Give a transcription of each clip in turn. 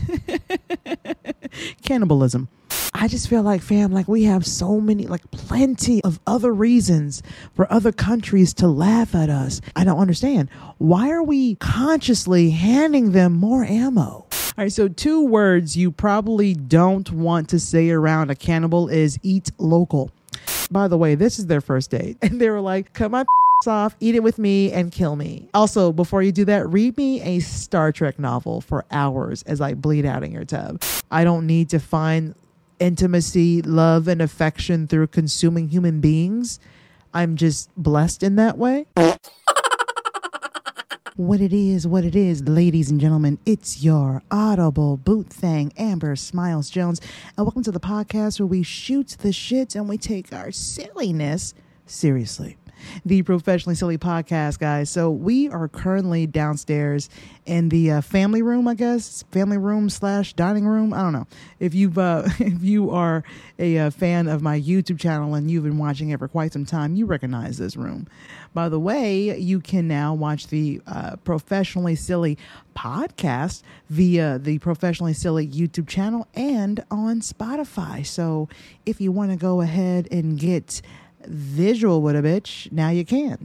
Cannibalism. I just feel like, fam, like we have so many, like plenty of other reasons for other countries to laugh at us. I don't understand. Why are we consciously handing them more ammo? All right, so 2 words you probably don't want to say around a cannibal is eat local. By the way, this is their first date. And they were like, cut my off, eat it with me, and kill me. Also, before you do that, read me a Star Trek novel for hours as I bleed out in your tub. I don't need to find intimacy, love, and affection through consuming human beings. I'm just blessed in that way. What it is, ladies and gentlemen, it's your audible boot thang, Amber Smiles Jones, and welcome to the podcast where we shoot the shit and we take our silliness seriously. The Professionally Silly Podcast, guys. So we are currently downstairs in the family room, I guess. Family room / dining room. I don't know. If you are a fan of my YouTube channel and you've been watching it for quite some time, you recognize this room. By the way, you can now watch the Professionally Silly Podcast via the Professionally Silly YouTube channel and on Spotify. So if you want to go ahead and get visual with a bitch, now you can.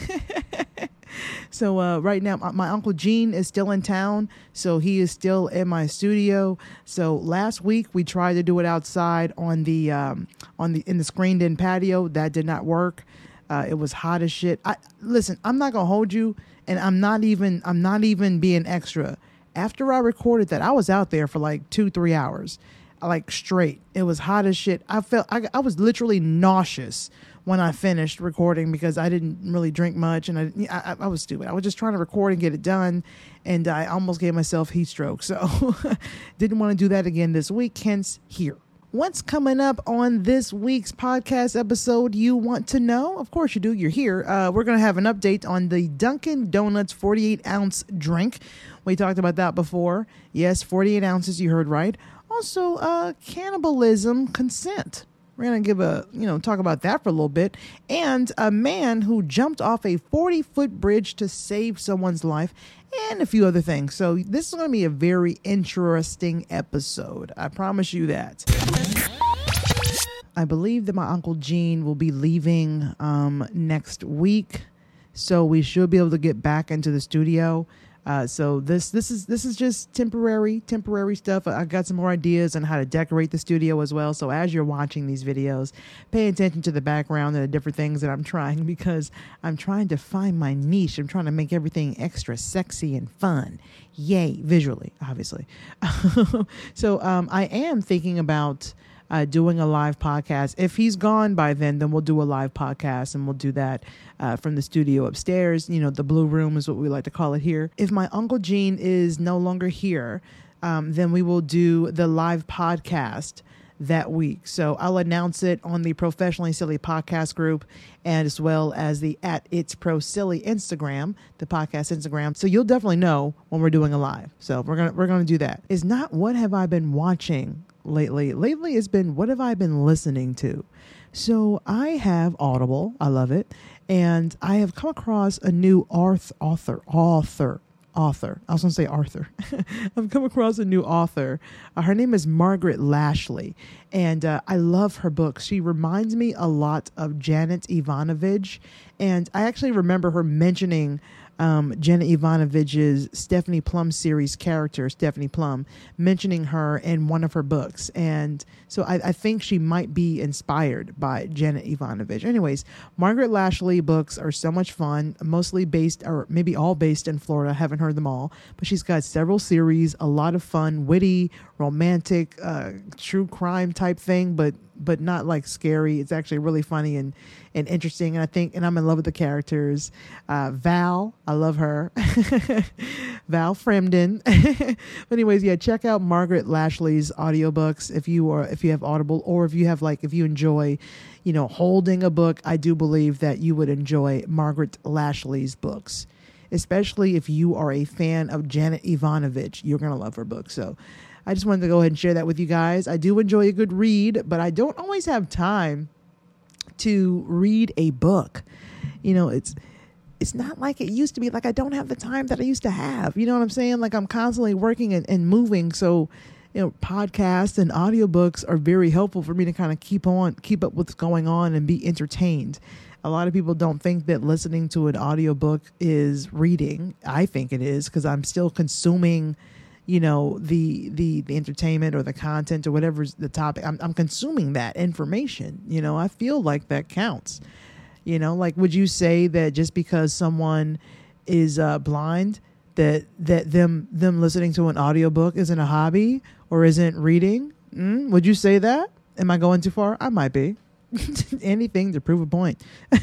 So right now my Uncle Gene is still in town, so he is still in my studio. So last week we tried to do it outside in the screened in patio. That did not work. It was hot as shit. Listen, I'm not gonna hold you, and I'm not even being extra. After I recorded that, I was out there for like 2-3 hours. Like straight. It was hot as shit. I was literally nauseous when I finished recording because I didn't really drink much, and I was stupid. I was just trying to record and get it done, and I almost gave myself heat stroke. So didn't want to do that again this week, hence here. What's coming up on this week's podcast episode you want to know? Of course you do. You're here. We're going to have an update on the Dunkin' Donuts 48-ounce drink. We talked about that before. Yes, 48 ounces. You heard right. Also, cannibalism consent. We're going to talk about that for a little bit. And a man who jumped off a 40-foot bridge to save someone's life, and a few other things. So this is going to be a very interesting episode. I promise you that. I believe that my Uncle Gene will be leaving next week, so we should be able to get back into the studio. So this is just temporary stuff. I got some more ideas on how to decorate the studio as well. So as you're watching these videos, pay attention to the background and the different things that I'm trying, because I'm trying to find my niche. I'm trying to make everything extra sexy and fun. Yay, visually, obviously. So I am thinking about doing a live podcast. If he's gone by then we'll do a live podcast, and we'll do that from the studio upstairs. The blue room is what we like to call it here. If my Uncle Gene is no longer here, then we will do the live podcast that week. So I'll announce it on the Professionally Silly Podcast group, and as well as the @It'sProSilly Instagram, the podcast Instagram. So you'll definitely know when we're doing a live. So we're gonna do that. It's not what have I been watching lately. It's been what have I been listening to. So I have Audible. I love it. And I have come across a new author. I was going to say Arthur. I've come across a new author. Her name is Margaret Lashley. And I love her books. She reminds me a lot of Janet Ivanovich. And I actually remember her mentioning Janet Ivanovich's Stephanie Plum series character, Stephanie Plum, mentioning her in one of her books. And so I think she might be inspired by Janet Ivanovich. Anyways, Margaret Lashley books are so much fun, mostly based, or maybe all based in Florida. I haven't heard them all, but she's got several series, a lot of fun, witty, romantic, true crime type thing, but not like scary. It's actually really funny and interesting. And I'm in love with the characters. Val, I love her. Val Fremden. But anyways, yeah, check out Margaret Lashley's audiobooks if you have Audible, or if you enjoy, holding a book. I do believe that you would enjoy Margaret Lashley's books, especially if you are a fan of Janet Ivanovich. You're going to love her book. So I just wanted to go ahead and share that with you guys. I do enjoy a good read, but I don't always have time to read a book. it's not like it used to be. Like I don't have the time that I used to have. You know what I'm saying? Like I'm constantly working and moving. So, podcasts and audiobooks are very helpful for me to kind of keep up what's going on and be entertained. A lot of people don't think that listening to an audiobook is reading. I think it is, because I'm still consuming, the entertainment or the content or whatever's the topic. I'm consuming that information. I feel like that counts. Like, would you say that just because someone is blind, that them listening to an audiobook isn't a hobby or isn't reading? Would you say that? Am I going too far? I might be. Anything to prove a point.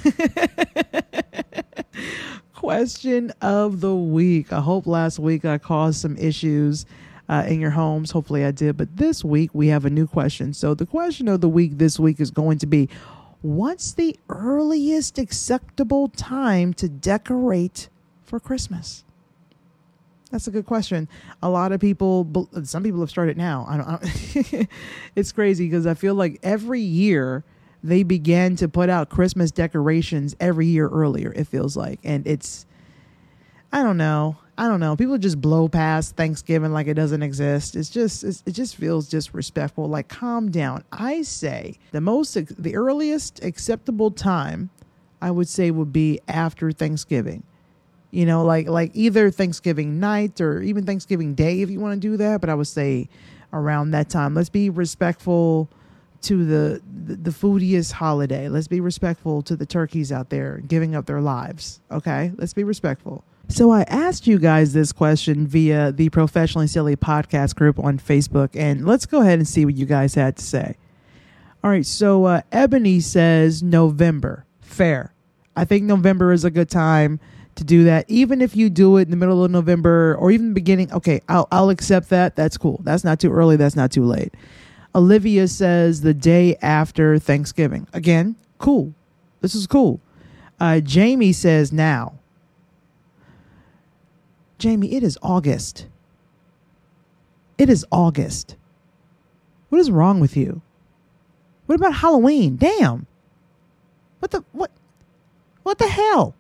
Question of the week. I hope last week I caused some issues in your homes. Hopefully I did. But this week we have a new question. So the question of the week this week is going to be, what's the earliest acceptable time to decorate for Christmas? That's a good question. A lot of people, some people have started now. I don't It's crazy because I feel like every year they began to put out Christmas decorations every year earlier, it feels like. And I don't know. People just blow past Thanksgiving like it doesn't exist. It just feels disrespectful. Like, calm down. I say the earliest acceptable time I would say would be after Thanksgiving. Like either Thanksgiving night or even Thanksgiving Day if you want to do that. But I would say around that time. Let's be respectful to the foodiest holiday. Let's be respectful to the turkeys out there giving up their lives. Okay, let's be respectful. So I asked you guys this question via the Professionally Silly podcast group on Facebook, and let's go ahead and see what you guys had to say. All right, so Ebony says November. Fair. I think November is a good time to do that. Even if you do it in the middle of November or even the beginning, okay, I'll accept that. That's cool. That's not too early. That's not too late. Olivia says the day after Thanksgiving. Again, cool. This is cool. Jamie says now. Jamie, it is August. It is August. What is wrong with you? What about Halloween? Damn. What the hell?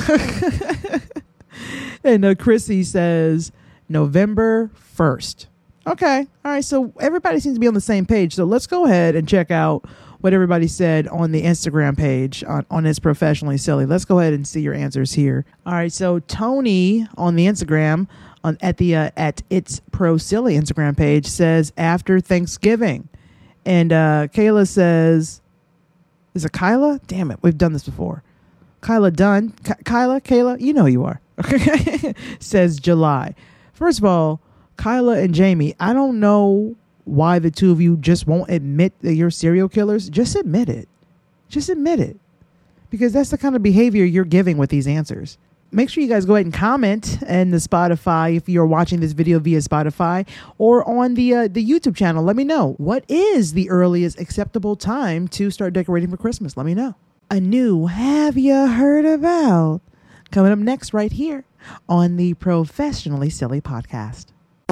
And Chrissy says November 1st. Okay. All right. So everybody seems to be on the same page. So let's go ahead and check out what everybody said on the Instagram page on It's Professionally Silly. Let's go ahead and see your answers here. All right. So Tony on the Instagram at It's Pro Silly Instagram page says after Thanksgiving. And Kayla says, is it Kyla? Damn it. We've done this before. Kyla Dunn. Kayla, you know you are. Says July. First of all, Kyla and Jamie, I don't know why the two of you just won't admit that you're serial killers. Just admit it. Just admit it. Because that's the kind of behavior you're giving with these answers. Make sure you guys go ahead and comment in the Spotify if you're watching this video via Spotify or on the YouTube channel. Let me know. What is the earliest acceptable time to start decorating for Christmas? Let me know. A new Have You Heard About? Coming up next right here on the Professionally Silly podcast.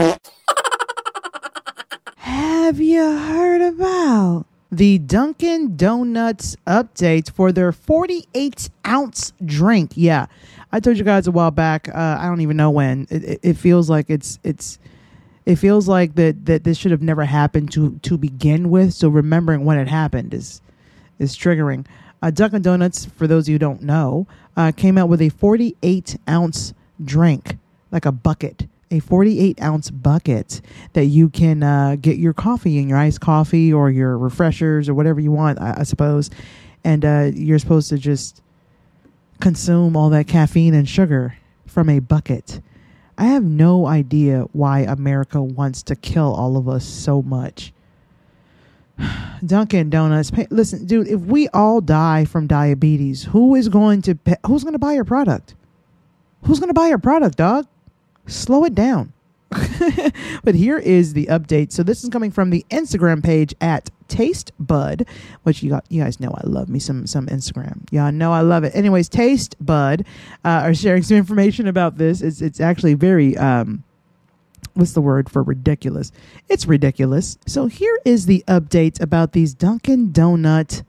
Have you heard about the Dunkin' Donuts update for their 48-ounce drink? Yeah, I told you guys a while back. I don't even know when. It feels like it feels like that this should have never happened to begin with. So remembering when it happened is triggering. Dunkin' Donuts, for those of you who don't know, came out with a 48-ounce drink, like a bucket. A 48-ounce bucket that you can get your coffee in, your iced coffee or your refreshers or whatever you want, I suppose. And you're supposed to just consume all that caffeine and sugar from a bucket. I have no idea why America wants to kill all of us so much. Dunkin' Donuts. Listen, dude, if we all die from diabetes, who's going to buy your product? Who's going to buy your product, dog? Slow it down. But here is the update. So this is coming from the Instagram page at Taste Bud, which you guys know I love me some Instagram. Y'all know I love it. Anyways, Taste Bud are sharing some information about this. It's actually very what's the word for ridiculous? It's ridiculous. So here is the update about these Dunkin' Donut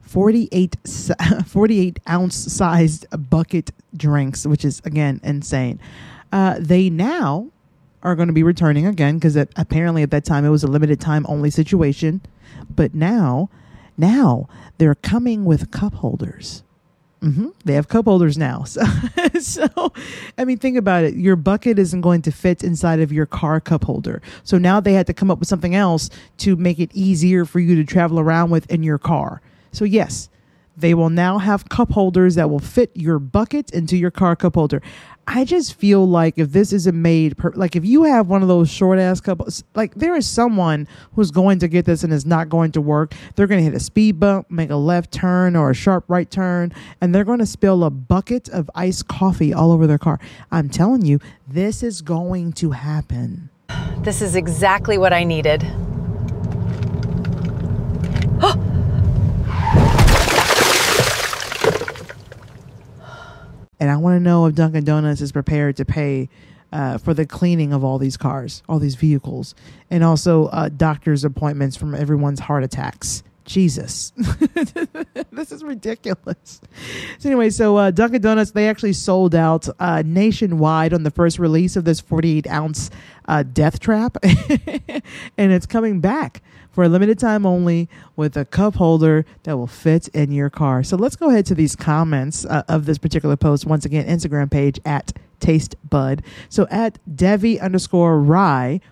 48 ounce sized bucket drinks, which is, again, insane. They now are going to be returning again because apparently at that time it was a limited time only situation. But now they're coming with cup holders. They have cup holders now. So, I mean, think about it. Your bucket isn't going to fit inside of your car cup holder. So now they had to come up with something else to make it easier for you to travel around with in your car. So yes, they will now have cup holders that will fit your bucket into your car cup holder. I just feel like if this isn't made, like if you have one of those short ass cups, like there is someone who's going to get this and it's not going to work. They're going to hit a speed bump, make a left turn or a sharp right turn, and they're going to spill a bucket of iced coffee all over their car. I'm telling you, this is going to happen. This is exactly what I needed. And I want to know if Dunkin' Donuts is prepared to pay for the cleaning of all these cars, all these vehicles, and also doctor's appointments from everyone's heart attacks. Jesus. This is ridiculous. So anyway, Dunkin' Donuts, they actually sold out nationwide on the first release of this 48 ounce death trap. And it's coming back for a limited time only with a cup holder that will fit in your car. So let's go ahead to these comments of this particular post. Once again, Instagram page at TasteBud. So at Devi_Rye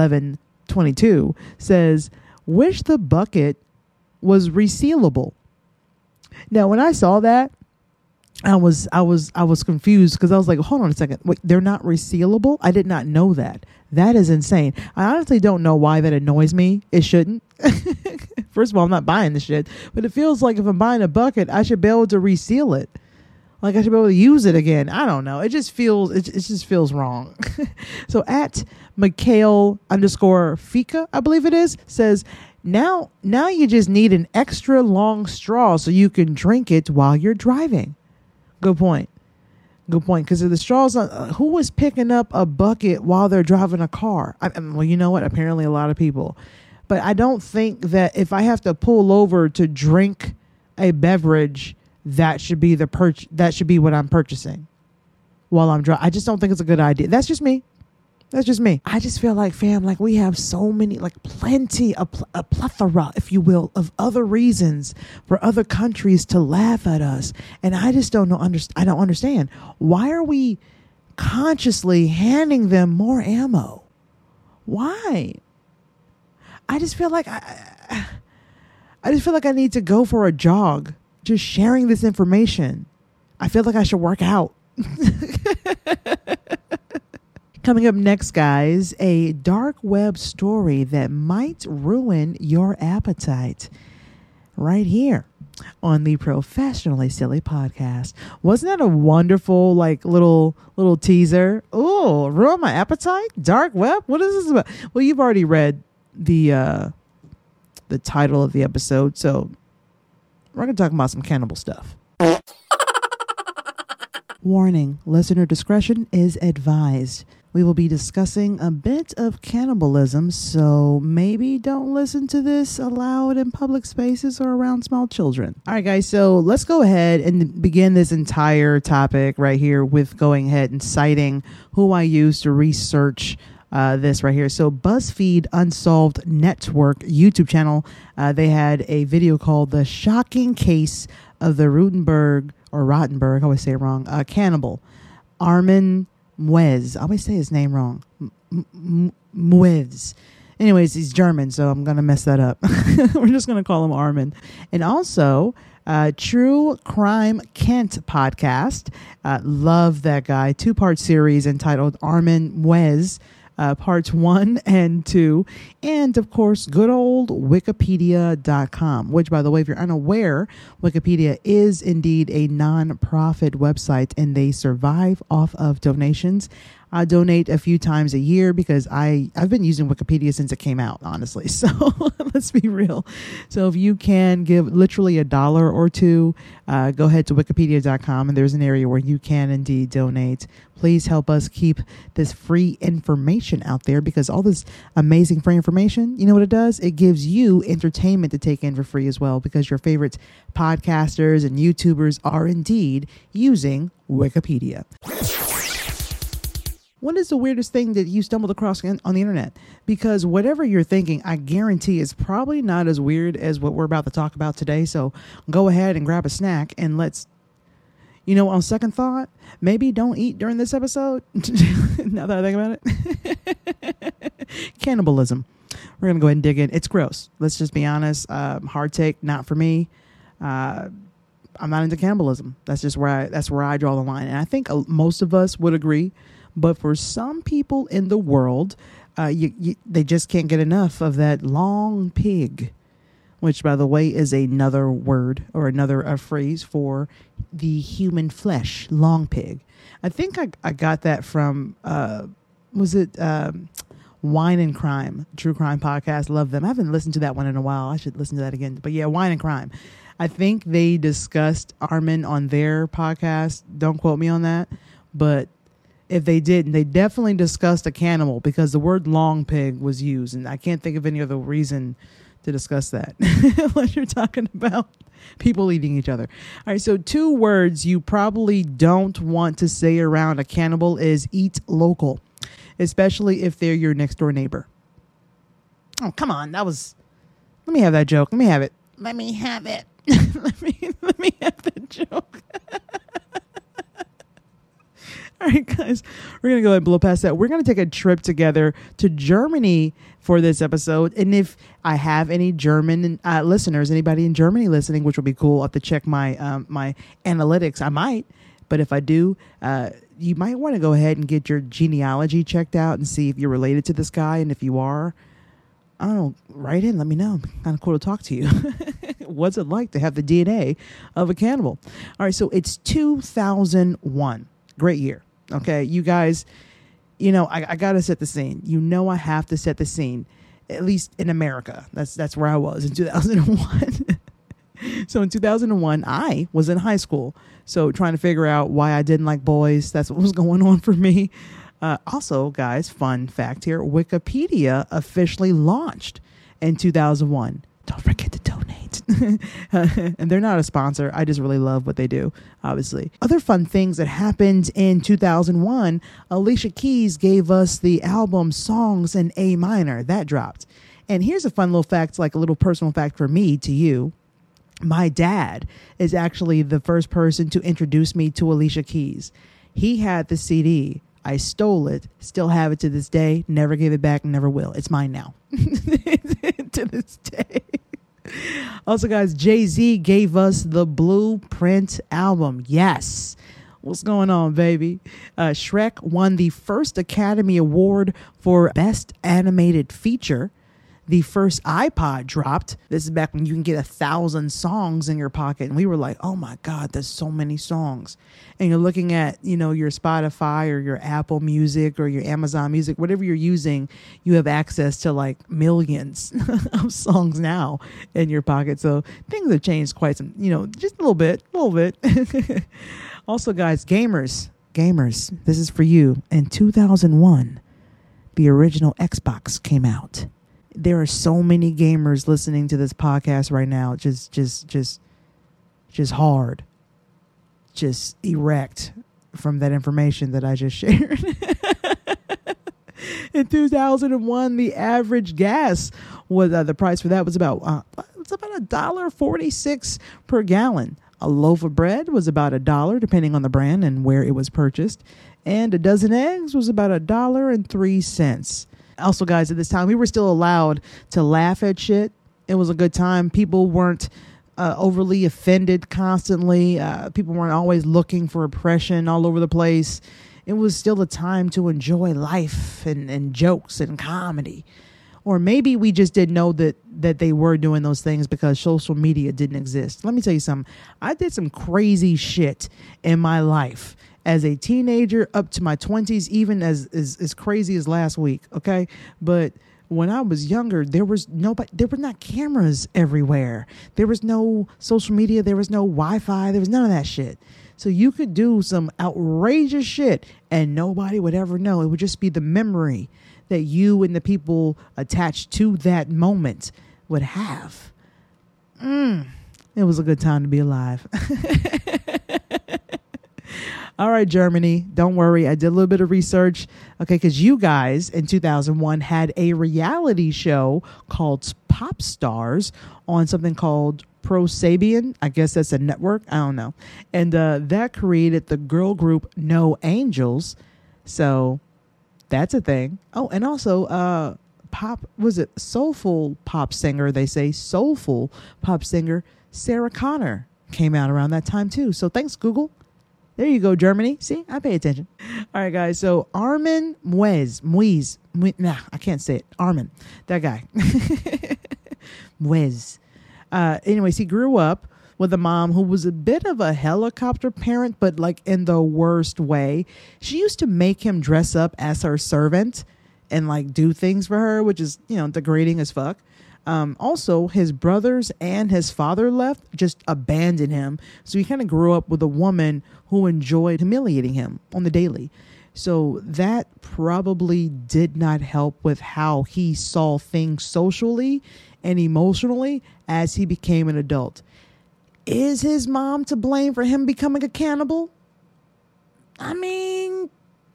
1122 says, wish the bucket was resealable. Now, when I saw that, I was confused because I was like, hold on a second. Wait, they're not resealable? I did not know that. That is insane. I honestly don't know why that annoys me. It shouldn't. First of all, I'm not buying this shit, but it feels like if I'm buying a bucket, I should be able to reseal it. Like I should be able to use it again. I don't know. It just feels wrong. So at Mikhail_Fika, I believe it is, says, now you just need an extra long straw so you can drink it while you're driving. Good point. Because if the straws, who was picking up a bucket while they're driving a car? Well, you know what? Apparently a lot of people. But I don't think that if I have to pull over to drink a beverage, that should be that should be what I'm purchasing while I'm driving. I just don't think it's a good idea. That's just me. I just feel like, fam, like we have so many, like plenty, a plethora, if you will, of other reasons for other countries to laugh at us. And I just don't know. I don't understand. Why are we consciously handing them more ammo? Why? I just feel like I need to go for a jog. Just sharing this information. I feel like I should work out. Coming up next, guys, a dark web story that might ruin your appetite. Right here on the Professionally Silly podcast. Wasn't that a wonderful, like, little teaser? Oh, ruin my appetite? Dark web? What is this about? Well, you've already read the title of the episode, so we're going to talk about some cannibal stuff. Warning, listener discretion is advised. We will be discussing a bit of cannibalism, so maybe don't listen to this aloud in public spaces or around small children. All right, guys, so let's go ahead and begin this entire topic right here with going ahead and citing who I used to research this right here. So BuzzFeed Unsolved Network YouTube channel, they had a video called The Shocking Case of the Rottenberg, I always say it wrong, cannibal, Armin Muez. I always say his name wrong. Muez. Anyways, he's German, so I'm going to mess that up. We're just going to call him Armin. And also, True Crime Kent podcast. Love that guy. 2-part series entitled Armin Muez. Parts 1 and 2, and of course, good old Wikipedia.com, which, by the way, if you're unaware, Wikipedia is indeed a non-profit website and they survive off of donations. I donate a few times a year because I've been using Wikipedia since it came out, honestly. So let's be real. So if you can give literally $1 or $2, go ahead to wikipedia.com and there's an area where you can indeed donate. Please help us keep this free information out there, because all this amazing free information, you know what it does? It gives you entertainment to take in for free as well, because your favorite podcasters and YouTubers are indeed using Wikipedia. What is the weirdest thing that you stumbled across on the internet? Because whatever you're thinking, I guarantee is probably not as weird as what we're about to talk about today. So go ahead and grab a snack and let's, on second thought, maybe don't eat during this episode. Now that I think about it. Cannibalism. We're going to go ahead and dig in. It's gross. Let's just be honest. Hard take, not for me. I'm not into cannibalism. That's just where I draw the line. And I think most of us would agree. But for some people in the world, they just can't get enough of that long pig, which, by the way, is another word or another phrase for the human flesh, long pig. I think I got that from, Wine and Crime, True Crime Podcast. Love them. I haven't listened to that one in a while. I should listen to that again. But yeah, Wine and Crime. I think they discussed Armin on their podcast. Don't quote me on that. But if they didn't, they definitely discussed a cannibal, because the word long pig was used. And I can't think of any other reason to discuss that unless you're talking about people eating each other. All right. So 2 words you probably don't want to say around a cannibal is eat local, especially if they're your next door neighbor. Oh, come on. Let me have that joke. Let me have it. Let me have it. let me have that joke. All right, guys, we're going to go ahead and blow past that. We're going to take a trip together to Germany for this episode. And if I have any German listeners, anybody in Germany listening, which will be cool, I'll have to check my my analytics. I might. But if I do, you might want to go ahead and get your genealogy checked out and see if you're related to this guy. And if you are, I don't know, write in, let me know. Kind of cool to talk to you. What's it like to have the DNA of a cannibal? All right, so it's 2001. Great year. Okay, you guys, I got to set the scene. I have to set the scene, at least in America. That's where I was in 2001. So in 2001, I was in high school. So trying to figure out why I didn't like boys. That's what was going on for me. Also, guys, fun fact here. Wikipedia officially launched in 2001. Don't forget to donate. And they're not a sponsor. I just really love what they do, obviously. Other fun things that happened in 2001, Alicia Keys gave us the album Songs in A Minor. That dropped. And here's a fun little fact, like a little personal fact for me to you. My dad is actually the first person to introduce me to Alicia Keys. He had the CD. I stole it, still have it to this day, never gave it back, never will. It's mine now. To this day. Also, guys, Jay-Z gave us the Blueprint album. Yes. What's going on, baby? Shrek won the first Academy Award for Best Animated Feature. The first iPod dropped. This is back when you can get 1,000 songs in your pocket. And we were like, oh my God, there's so many songs. And you're looking at, your Spotify or your Apple Music or your Amazon Music, whatever you're using, you have access to like millions of songs now in your pocket. So things have changed quite some, just a little bit. Also, guys, gamers, this is for you. In 2001, the original Xbox came out. There are so many gamers listening to this podcast right now. Just hard. Just erect from that information that I just shared. In 2001, the average gas was the price for that was about $1.46 per gallon. A loaf of bread was about $1, depending on the brand and where it was purchased, and a dozen eggs was about $1.03. Also, guys, at this time, we were still allowed to laugh at shit. It was a good time. People weren't overly offended constantly. People weren't always looking for oppression all over the place. It was still a time to enjoy life and jokes and comedy. Or maybe we just didn't know that they were doing those things because social media didn't exist. Let me tell you something. I did some crazy shit in my life as a teenager up to my 20s, even as crazy as last week. Okay. But when I was younger, there were not cameras everywhere. There was no social media. There was no Wi-Fi. There was none of that shit. So you could do some outrageous shit and nobody would ever know. It would just be the memory that you and the people attached to that moment would have. It was a good time to be alive. All right, Germany, don't worry. I did a little bit of research. Okay, because you guys in 2001 had a reality show called Pop Stars on something called ProSieben. I guess that's a network. I don't know. And that created the girl group No Angels. So that's a thing. Oh, and also soulful pop singer, they say soulful pop singer Sarah Connor came out around that time too. So thanks, Google. There you go, Germany. See, I pay attention. All right, guys. So Armin Muiz. I can't say it. Armin, that guy. Muiz. Anyways, he grew up with a mom who was a bit of a helicopter parent, but like in the worst way. She used to make him dress up as her servant and like do things for her, which is, degrading as fuck. Also, his brothers and his father just abandoned him. So he kind of grew up with a woman who enjoyed humiliating him on the daily. So that probably did not help with how he saw things socially and emotionally as he became an adult. Is his mom to blame for him becoming a cannibal? I mean,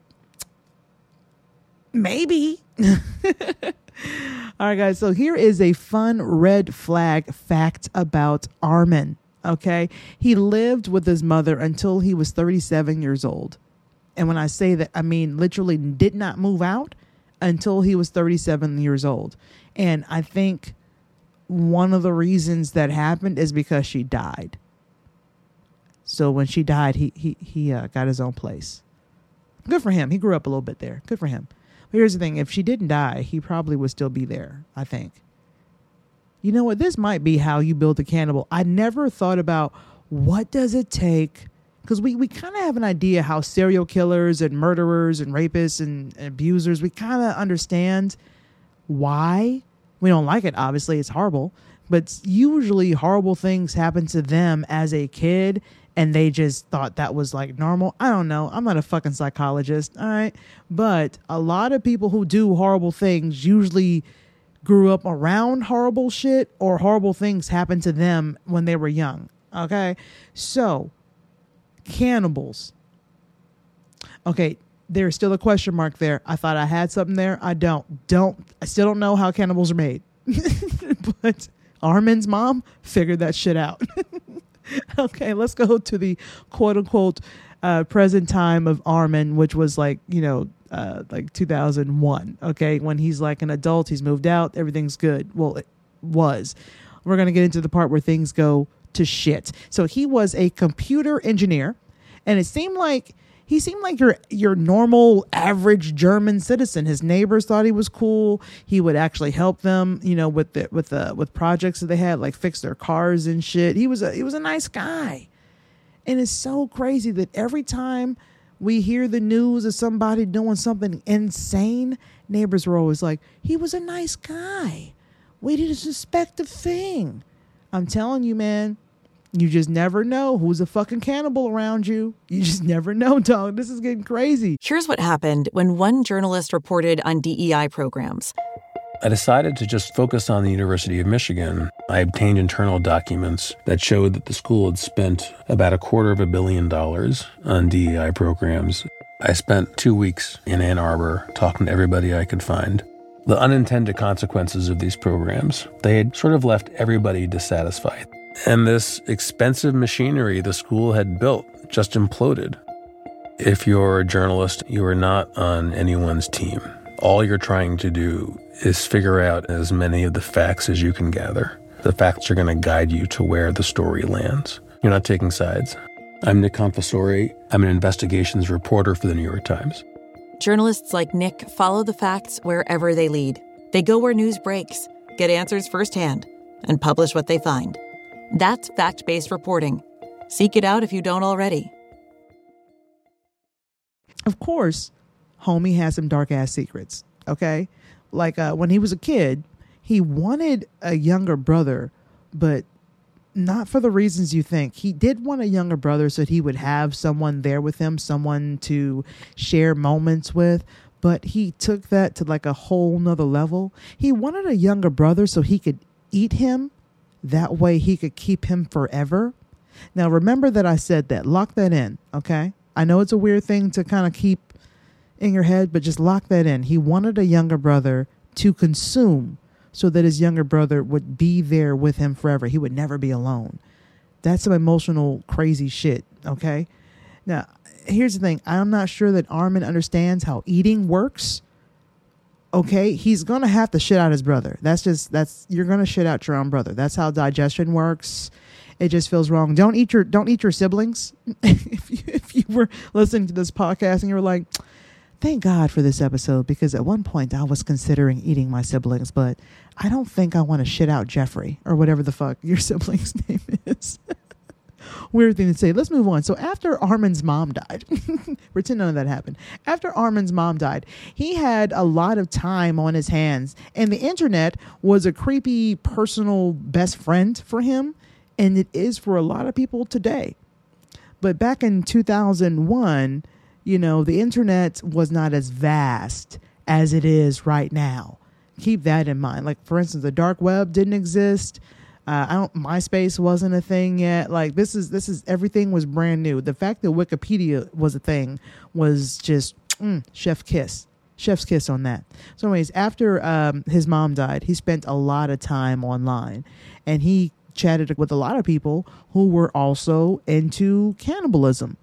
maybe. All right, guys. So here is a fun red flag fact about Armin. Okay. He lived with his mother until he was 37 years old. And when I say that, I mean literally did not move out until he was 37 years old. And I think one of the reasons that happened is because she died. So when she died, he got his own place. Good for him. He grew up a little bit there. Good for him. But here's the thing. If she didn't die, he probably would still be there, I think. You know what? This might be how you build a cannibal. I never thought about what does it take, because we kind of have an idea how serial killers and murderers and rapists and abusers, we kind of understand why. We don't like it, obviously. It's horrible. But usually horrible things happen to them as a kid and they just thought that was like normal. I don't know. I'm not a fucking psychologist. All right. But a lot of people who do horrible things usually grew up around horrible shit or horrible things happened to them when they were young. Okay. So cannibals. Okay. There's still a question mark there. I thought I had something there. I I still don't know how cannibals are made. But Armin's mom figured that shit out. Okay, let's go to the quote unquote present time of Armin, which was like 2001. Okay, when he's like an adult, he's moved out, everything's good. Well, it was. We're going to get into the part where things go to shit. So he was a computer engineer, and he seemed like your normal average German citizen. His neighbors thought he was cool. He would actually help them, with projects that they had, like fix their cars and shit. He was a nice guy. And it's so crazy that every time we hear the news of somebody doing something insane, neighbors were always like, he was a nice guy. We didn't suspect a thing. I'm telling you, man. You just never know who's a fucking cannibal around you. You just never know, dog. This is getting crazy. Here's what happened when one journalist reported on DEI programs. I decided to just focus on the University of Michigan. I obtained internal documents that showed that the school had spent about $250 million on DEI programs. I spent 2 weeks in Ann Arbor talking to everybody I could find. The unintended consequences of these programs, they had sort of left everybody dissatisfied. And this expensive machinery the school had built just imploded. If you're a journalist, you are not on anyone's team. All you're trying to do is figure out as many of the facts as you can gather. The facts are going to guide you to where the story lands. You're not taking sides. I'm Nick Confessori. I'm an investigations reporter for the New York Times. Journalists like Nick follow the facts wherever they lead. They go where news breaks, get answers firsthand, and publish what they find. That's fact-based reporting. Seek it out if you don't already. Of course, homie has some dark ass secrets. Okay. Like when he was a kid, he wanted a younger brother, but not for the reasons you think. He did want a younger brother so that he would have someone there with him, someone to share moments with. But he took that to like a whole nother level. He wanted a younger brother so he could eat him. That way he could keep him forever. Now, remember that I said that. Lock that in, okay? I know it's a weird thing to kind of keep in your head, but just lock that in. He wanted a younger brother to consume so that his younger brother would be there with him forever. He would never be alone. That's some emotional, crazy shit, okay? Now, here's the thing. I'm not sure that Armin understands how eating works. Okay, he's going to have to shit out his brother. You're going to shit out your own brother. That's how digestion works. It just feels wrong. Don't eat your siblings. if you were listening to this podcast and you were like, thank God for this episode, because at one point I was considering eating my siblings, but I don't think I want to shit out Jeffrey or whatever the fuck your sibling's name is. Weird thing to say. Let's move on. So after Armin's mom died, pretend none of that happened. After Armin's mom died, he had a lot of time on his hands, and the internet was a creepy personal best friend for him, and it is for a lot of people today. But back in 2001, the internet was not as vast as it is right now. Keep that in mind. Like, for instance, the dark web didn't exist. MySpace wasn't a thing yet. Like, this is everything was brand new. The fact that Wikipedia was a thing was just chef's kiss on that. So anyways, after his mom died, he spent a lot of time online, and he chatted with a lot of people who were also into cannibalism.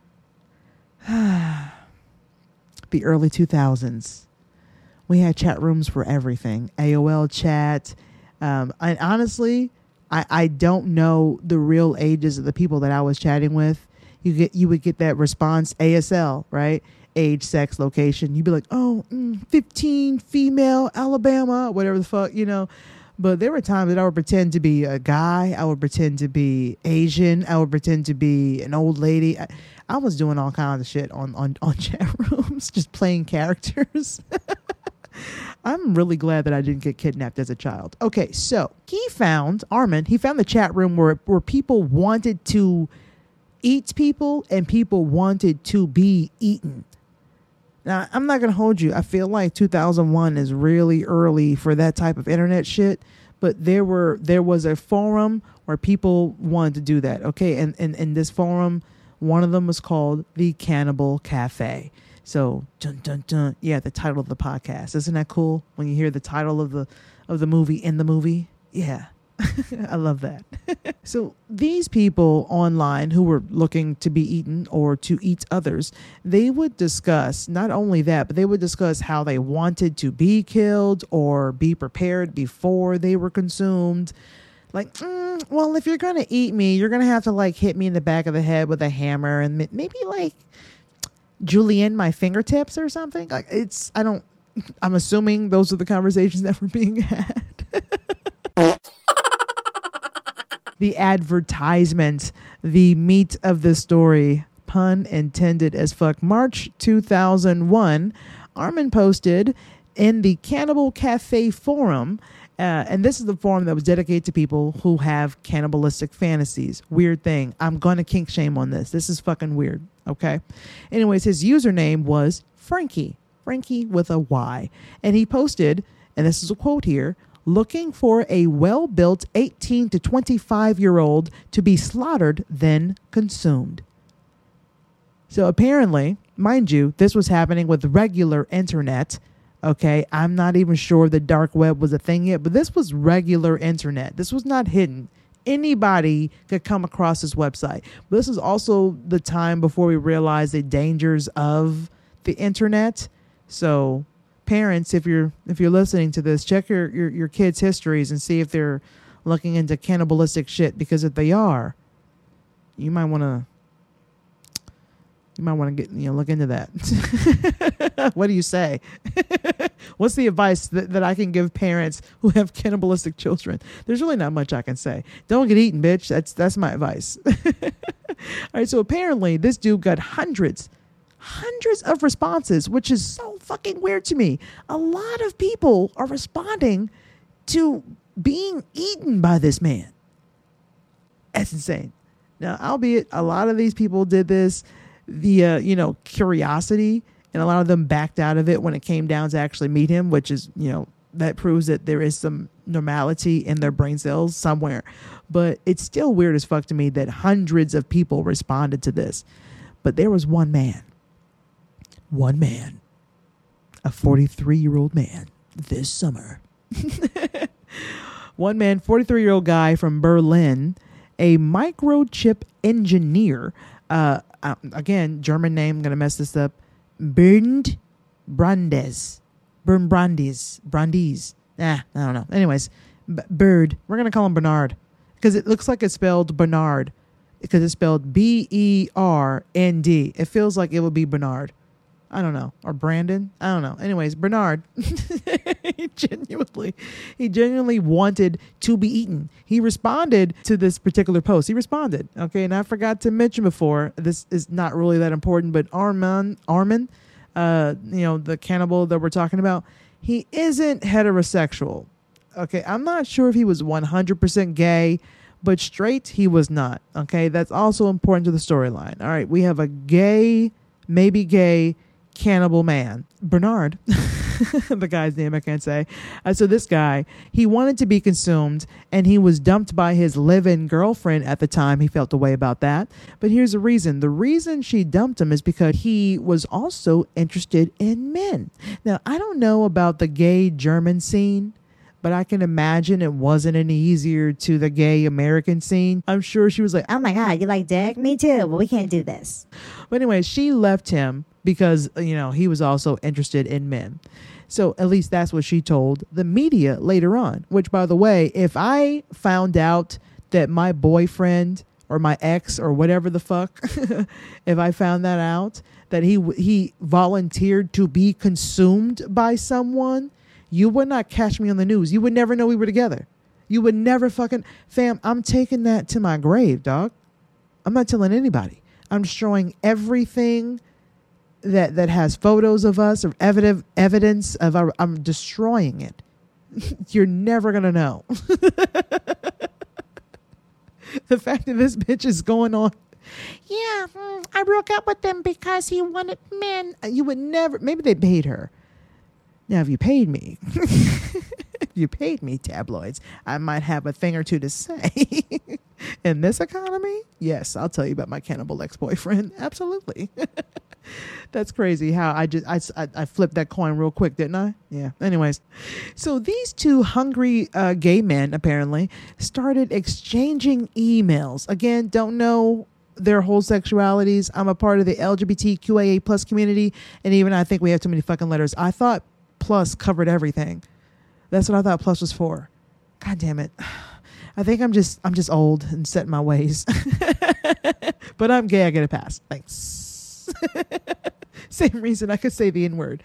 The early 2000s, we had chat rooms for everything. AOL chat. And honestly, I don't know the real ages of the people that I was chatting with. You would get that response, ASL, right? Age, sex, location. You'd be like, 15, female, Alabama, whatever the fuck, But there were times that I would pretend to be a guy. I would pretend to be Asian. I would pretend to be an old lady. I was doing all kinds of shit on chat rooms, just playing characters. I'm really glad that I didn't get kidnapped as a child. Okay, so Armin found the chat room where people wanted to eat people and people wanted to be eaten. Now, I'm not going to hold you. I feel like 2001 is really early for that type of internet shit, but there was a forum where people wanted to do that. Okay, and in this forum, one of them was called the Cannibal Cafe. So, dun, dun, dun. Yeah, the title of the podcast. Isn't that cool when you hear the title of the movie in the movie? Yeah, I love that. So these people online who were looking to be eaten or to eat others, they would discuss not only that, but they would discuss how they wanted to be killed or be prepared before they were consumed. Like, well, if you're going to eat me, you're going to have to like hit me in the back of the head with a hammer and maybe like julienne my fingertips or something. Like I'm assuming those are the conversations that were being had. The advertisement, the meat of the story, pun intended as fuck. March 2001, Armin posted in the Cannibal Cafe forum, and this is the forum that was dedicated to people who have cannibalistic fantasies. Weird thing. I'm going to kink shame on this. This is fucking weird. Okay. Anyways, his username was Frankie with a Y. And he posted, and this is a quote here, looking for a well-built 18 to 25-year-old to be slaughtered, then consumed. So apparently, mind you, this was happening with regular internet. Okay, I'm not even sure the dark web was a thing yet, but this was regular internet. This was not hidden. Anybody could come across this website. But this is also the time before we realized the dangers of the internet. So parents, if you're listening to this, check your kids' histories and see if they're looking into cannibalistic shit, because if they are, you might want to get look into that. What do you say? What's the advice that I can give parents who have cannibalistic children? There's really not much I can say. Don't get eaten, bitch. That's my advice. All right. So apparently this dude got hundreds hundreds of responses, which is so fucking weird to me. A lot of people are responding to being eaten by this man. That's insane. Now, albeit a lot of these people did this via, curiosity, and a lot of them backed out of it when it came down to actually meet him, which is, that proves that there is some normality in their brain cells somewhere. But it's still weird as fuck to me that hundreds of people responded to this. But there was one man, a 43-year-old man this summer. One man, 43-year-old guy from Berlin, a microchip engineer. Again, German name, I'm going to mess this up. Bernd Brandes. I don't know. Anyways, Bird. We're going to call him Bernard because it looks like it's spelled Bernard because it's spelled Bernd. It feels like it would be Bernard. I don't know. Or Brandon. I don't know. Anyways, Bernard. he genuinely wanted to be eaten. He responded to this particular post. He responded. Okay. And I forgot to mention before, this is not really that important, but Armin, the cannibal that we're talking about, he isn't heterosexual. Okay. I'm not sure if he was 100% gay, but straight he was not. Okay. That's also important to the storyline. All right. We have a maybe gay cannibal man, Bernard, the guy's name I can't say. So this guy, he wanted to be consumed, and he was dumped by his live-in girlfriend at the time. He felt a way about that. But here's the reason. The reason she dumped him is because he was also interested in men. Now, I don't know about the gay German scene, but I can imagine it wasn't any easier to the gay American scene. I'm sure she was like, oh my God, you like dick? Me too, but we can't do this. But anyway, she left him because, he was also interested in men. So at least that's what she told the media later on, which, by the way, if I found out that my boyfriend or my ex or whatever the fuck, if I found that out, that he volunteered to be consumed by someone, you would not catch me on the news. You would never know we were together. You would never fucking... Fam, I'm taking that to my grave, dog. I'm not telling anybody. I'm destroying everything that has photos of us or evidence of our... I'm destroying it. You're never going to know. The fact that this bitch is going on... Yeah, I broke up with him because he wanted men. You would never... Maybe they paid her. Now, if you paid me, tabloids, I might have a thing or two to say. In this economy, yes, I'll tell you about my cannibal ex-boyfriend. Absolutely. That's crazy how I flipped that coin real quick, didn't I? Yeah. Anyways, so these two hungry gay men apparently started exchanging emails. Again, don't know their whole sexualities. I'm a part of the LGBTQIA plus community, and even I think we have too many fucking letters. I thought plus covered everything. That's what I thought plus was for. God damn it. I think I'm just old and set in my ways. But I'm gay, I get a pass. Thanks. Same reason I could say the N-word,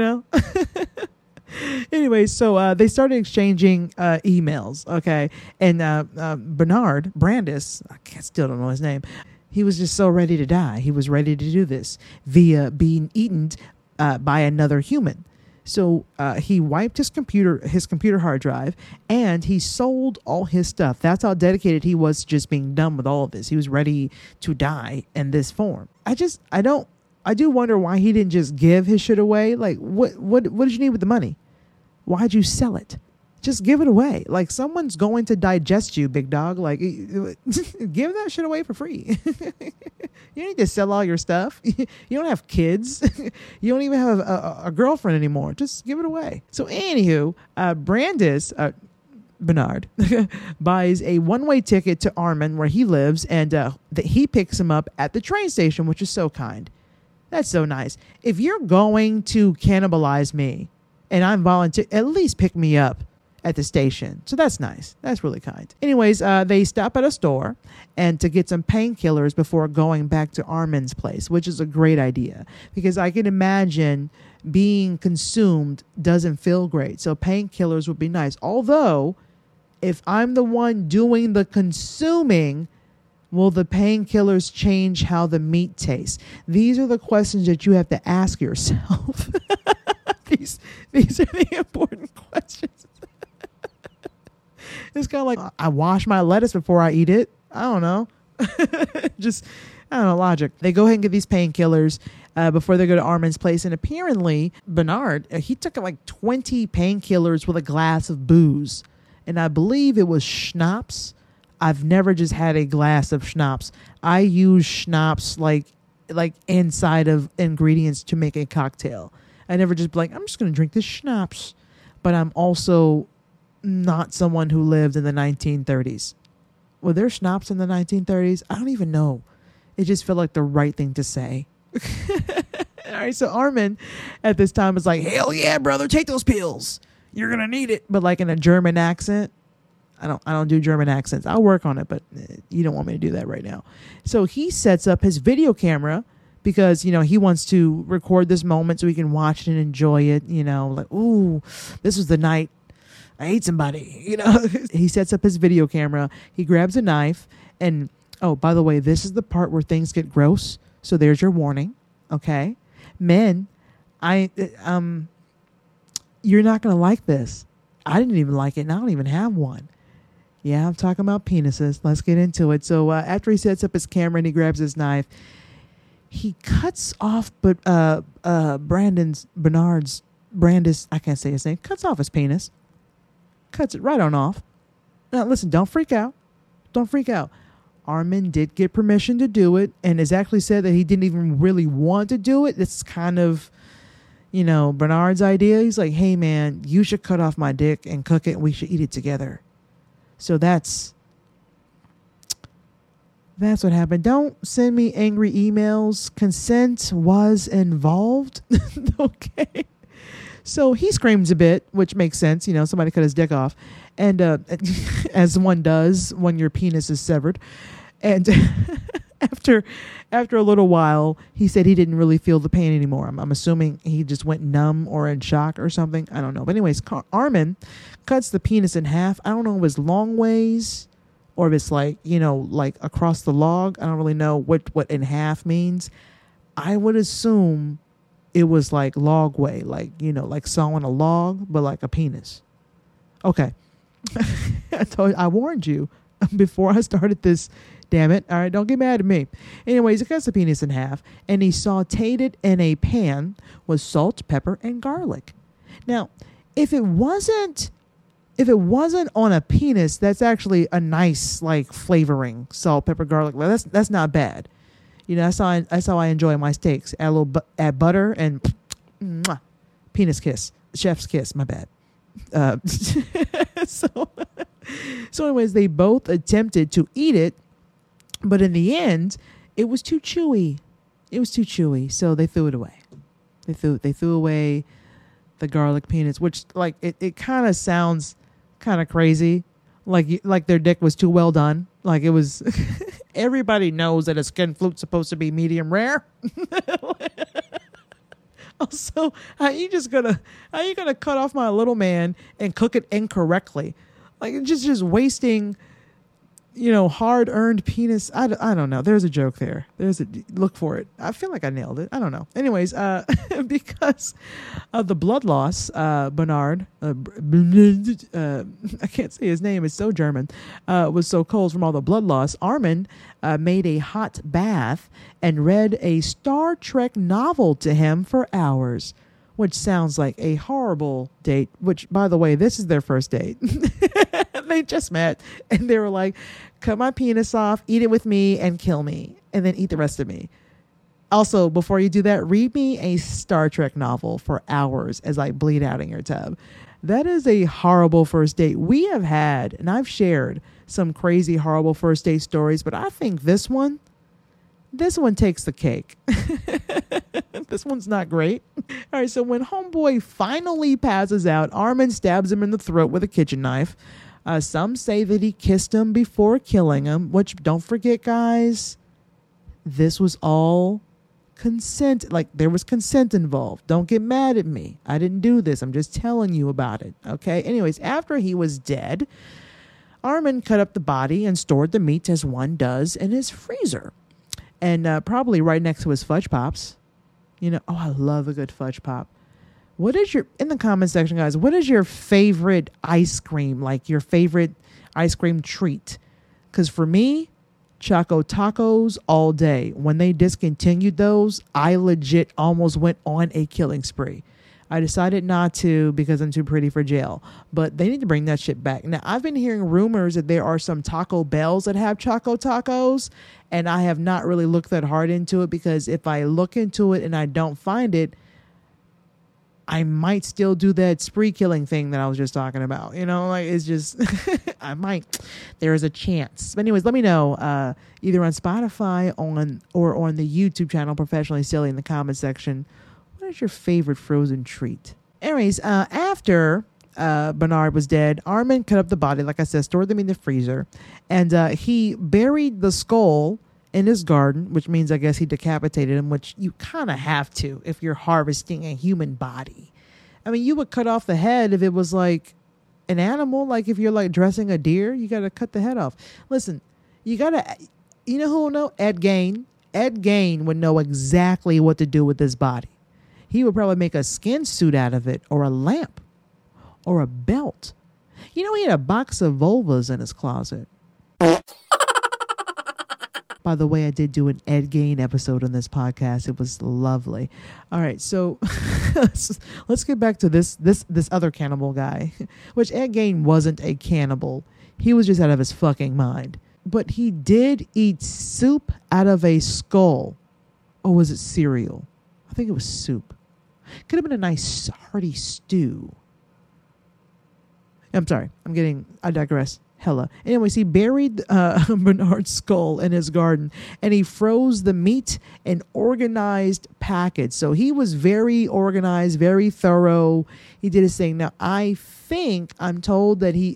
Anyway, so they started exchanging emails, okay? And Bernard Brandes, still don't know his name, he was just so ready to die. He was ready to do this via being eaten by another human. So he wiped his computer hard drive, and he sold all his stuff. That's how dedicated he was to just being done with all of this. He was ready to die in this form. I do wonder why he didn't just give his shit away. Like, what did you need with the money? Why'd you sell it? Just give it away. Like, someone's going to digest you, big dog. Like, give that shit away for free. You need to sell all your stuff. You don't have kids. You don't even have a girlfriend anymore. Just give it away. So, anywho, Bernard buys a one-way ticket to Armin, where he lives, and he picks him up at the train station, which is so kind. That's so nice. If you're going to cannibalize me and I'm volunteer, at least pick me up at the station. So that's nice. That's really kind. Anyways, they stop at a store and to get some painkillers before going back to Armin's place, which is a great idea because I can imagine being consumed doesn't feel great. So painkillers would be nice. Although, if I'm the one doing the consuming, Will the painkillers change how the meat tastes? These are the questions that you have to ask yourself. These are the important questions. It's kind of like, I wash my lettuce before I eat it. I don't know. Just, I don't know, logic. They go ahead and get these painkillers before they go to Armin's place. And apparently, Bernard, he took like 20 painkillers with a glass of booze. And I believe it was schnapps. I've never just had a glass of schnapps. I use schnapps like inside of ingredients to make a cocktail. I never just be like, I'm just going to drink this schnapps. But I'm also not someone who lived in the 1930s. Were there schnapps in the 1930s? I don't even know. It just felt like the right thing to say. All right, so Armin at this time was like, hell yeah, brother, take those pills. You're going to need it. But like in a German accent. I don't do German accents. I'll work on it, but you don't want me to do that right now. So he sets up his video camera because, he wants to record this moment so he can watch it and enjoy it. Like, ooh, this was the night I ate somebody. He sets up his video camera. He grabs a knife. And, oh, by the way, this is the part where things get gross. So there's your warning. Okay. Men, you're not going to like this. I didn't even like it, and I don't even have one. Yeah, I'm talking about penises. Let's get into it. So after he sets up his camera and he grabs his knife, he cuts off Brandis, I can't say his name, cuts off his penis. Cuts it right on off. Now, listen, don't freak out. Don't freak out. Armin did get permission to do it and has actually said that he didn't even really want to do it. It's kind of, Bernard's idea. He's like, hey, man, you should cut off my dick and cook it and we should eat it together. So that's what happened. Don't send me angry emails. Consent was involved. Okay. So he screams a bit, which makes sense. Somebody cut his dick off. And as one does when your penis is severed. And after a little while, he said he didn't really feel the pain anymore. I'm assuming he just went numb or in shock or something. I don't know. But anyways, Armin cuts the penis in half. I don't know if it's long ways or if it's like, like across the log. I don't really know what in half means. I would assume it was like log way, like, like sawing a log, but like a penis. Okay. I warned you before I started this. Damn it. All right, don't get mad at me. Anyways, he cuts the penis in half and he sauteed it in a pan with salt, pepper, and garlic. Now, if it wasn't on a penis, that's actually a nice like flavoring, salt, pepper, garlic. Well, that's not bad. That's how I enjoy my steaks. Add butter and mwah, penis kiss, chef's kiss. My bad. So anyways, they both attempted to eat it, but in the end, it was too chewy. So they threw it away. They threw away the garlic penis, which like it kind of sounds kind of crazy, like their dick was too well done. Like it was. Everybody knows that a skin flute's supposed to be medium rare. Also, how you gonna cut off my little man and cook it incorrectly? Like just wasting, hard-earned penis. I don't know. There's a joke there. Look for it. I feel like I nailed it. I don't know. Anyways, because of the blood loss, Bernard, I can't say his name. It's so German, was so cold from all the blood loss. Armin made a hot bath and read a Star Trek novel to him for hours, which sounds like a horrible date, which, by the way, this is their first date. They just met and they were like, cut my penis off, eat it with me and kill me and then eat the rest of me. Also, before you do that, read me a Star Trek novel for hours as I bleed out in your tub. That is a horrible first date. We have had, and I've shared some crazy, horrible first date stories, but I think this one takes the cake. This one's not great. All right, so when homeboy finally passes out, Armin stabs him in the throat with a kitchen knife. Some say that he kissed him before killing him, which, don't forget, guys, this was all consent. Like, there was consent involved. Don't get mad at me. I didn't do this. I'm just telling you about it. Okay? Anyways, after he was dead, Armin cut up the body and stored the meat as one does in his freezer. And probably right next to his fudge pops. You know, oh, I love a good fudge pop. What is your, in the comment section, guys, what is your favorite ice cream? Like your favorite ice cream treat? Because for me, Choco Tacos all day. When they discontinued those, I legit almost went on a killing spree. I decided not to because I'm too pretty for jail. But they need to bring that shit back. Now, I've been hearing rumors that there are some Taco Bells that have Choco Tacos. And I have not really looked that hard into it because if I look into it and I don't find it, I might still do that spree killing thing that I was just talking about. You know, like it's just, I might, there is a chance. But anyways, let me know either on Spotify or on the YouTube channel, Professionally Silly, in the comment section. What is your favorite frozen treat? Anyways, after Bernard was dead, Armin cut up the body, like I said, stored them in the freezer, and he buried the skull in his garden, which means I guess he decapitated him, which you kind of have to if you're harvesting a human body. I mean, you would cut off the head if it was like an animal, like if you're like dressing a deer, you got to cut the head off. Listen, you know who will know? Ed Gein. Ed Gein would know exactly what to do with this body. He would probably make a skin suit out of it, or a lamp, or a belt. You know, he had a box of vulvas in his closet. By the way, I did do an Ed Gein episode on this podcast. It was lovely. All right, so let's get back to this other cannibal guy, which Ed Gein wasn't a cannibal. He was just out of his fucking mind. But he did eat soup out of a skull. Or was it cereal? I think it was soup. Could have been a nice hearty stew. I'm sorry. I digress. Hella. Anyways, he buried Bernard's skull in his garden and he froze the meat in organized packets. So he was very organized, very thorough. He did his thing. Now, I'm told that he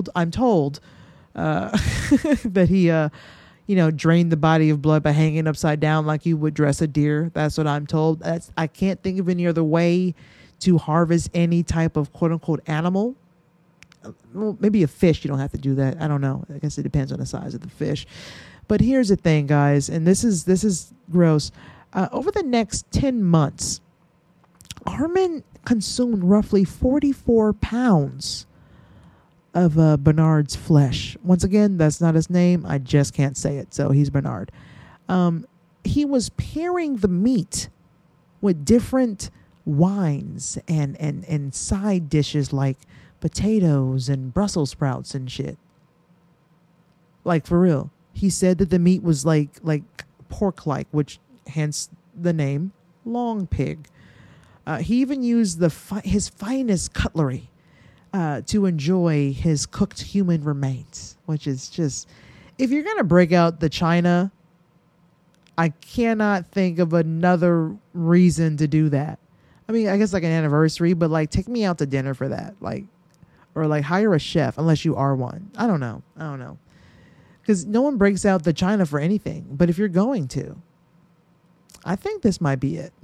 drained the body of blood by hanging upside down like you would dress a deer. That's what I'm told. I can't think of any other way to harvest any type of quote unquote animal. Well, maybe a fish, you don't have to do that. I don't know. I guess it depends on the size of the fish. But here's the thing, guys, and this is gross. Over the next 10 months, Armin consumed roughly 44 pounds of Bernard's flesh. Once again, that's not his name. I just can't say it. So he's Bernard. He was pairing the meat with different wines and side dishes like potatoes and Brussels sprouts and shit. Like, for real. He said that the meat was like pork-like, which hence the name long pig. He even used his finest cutlery to enjoy his cooked human remains, which is just, if you're going to break out the china, I cannot think of another reason to do that. I mean, I guess like an anniversary, but like take me out to dinner for that. Or hire a chef, unless you are one. I don't know. Because no one breaks out the china for anything. But if you're going to, I think this might be it.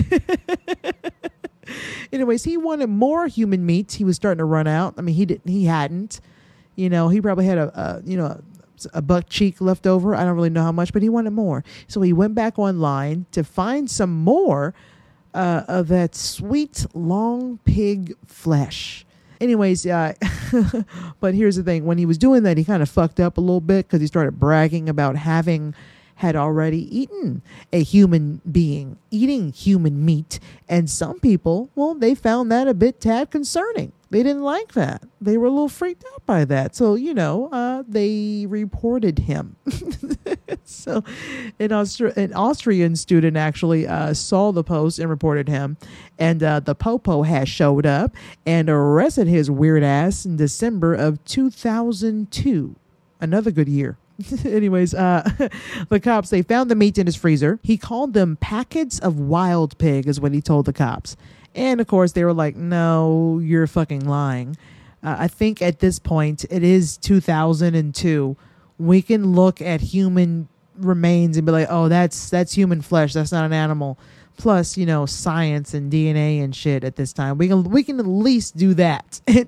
Anyways, he wanted more human meat. He was starting to run out. I mean, he hadn't. He probably had a buck cheek left over. I don't really know how much, but he wanted more. So he went back online to find some more of that sweet long pig flesh. Anyways, but here's the thing. When he was doing that, he kind of fucked up a little bit because he started bragging about had already eaten a human being, eating human meat. And some people, well, they found that a bit tad concerning. They didn't like that. They were a little freaked out by that. So, they reported him. So an Austrian student actually saw the post and reported him. And the Popo has showed up and arrested his weird ass in December of 2002. Another good year. Anyways, the cops, they found the meat in his freezer. He called them packets of wild pig is what he told the cops. And of course they were like, no, you're fucking lying. I think at this point it is 2002. We can look at human remains and be like, oh, that's human flesh. That's not an animal. Plus, science and DNA and shit at this time. We can at least do that in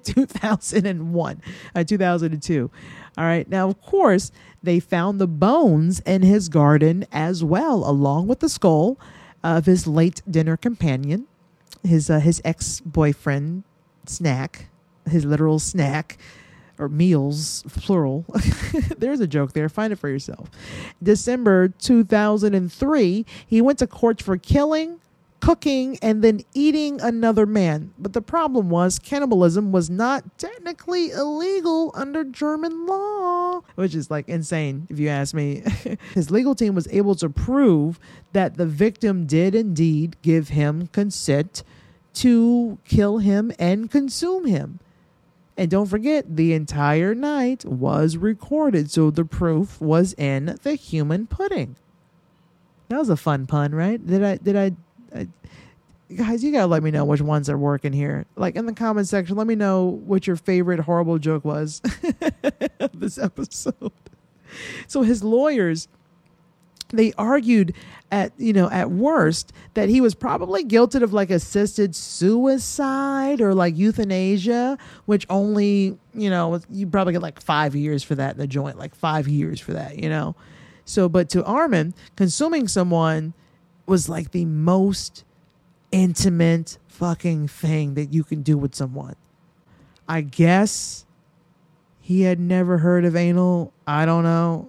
2002. All right. Now, of course, they found the bones in his garden as well, along with the skull of his late dinner companion, his ex-boyfriend, Snack, his literal snack, or meals, plural. There's a joke there. Find it for yourself. December 2003, he went to court for killing, cooking, and then eating another man. But the problem was cannibalism was not technically illegal under German law, which is like insane if you ask me. His legal team was able to prove that the victim did indeed give him consent to kill him and consume him. And don't forget, the entire night was recorded, so the proof was in the human pudding. That was a fun pun, right? Did I guys, you gotta let me know which ones are working here. Like in the comment section, let me know what your favorite horrible joke was of this episode. So his lawyers, they argued at worst that he was probably guilty of like assisted suicide or like euthanasia, which only, you probably get like 5 years for that in the joint, like 5 years for that, So, but to Armin, consuming someone was like the most intimate fucking thing that you can do with someone. I guess he had never heard of anal. I don't know.